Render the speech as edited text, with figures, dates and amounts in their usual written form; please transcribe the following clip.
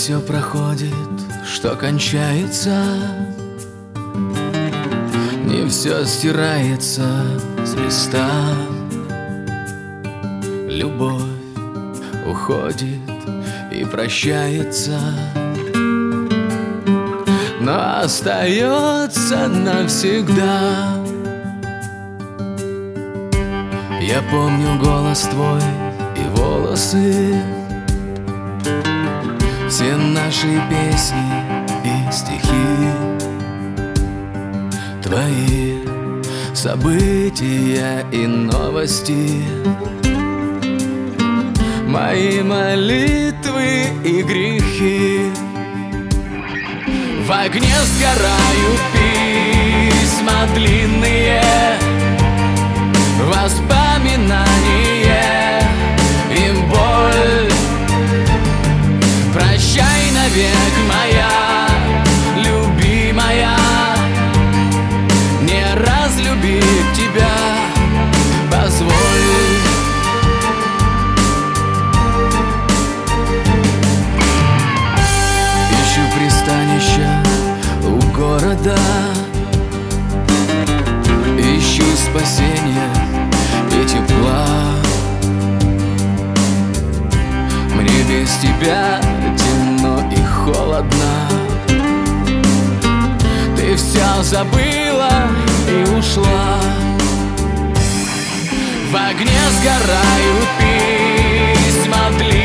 все проходит, что кончается, не все стирается с листа. Любовь уходит и прощается, но остается навсегда. Я помню голос твой и волосы, все наши песни и стихи, твои события и новости, мои молитвы и грехи. В огне сгорают письма длинные, воспоминания и боль. Прощай навек, моя любимая, не разлюбить тебя позволь. Ищу пристанища у города, ищу спасения и тепла. Мне без тебя темно и холодно. Ты все забыла и ушла. В огне сгорают письма длинные,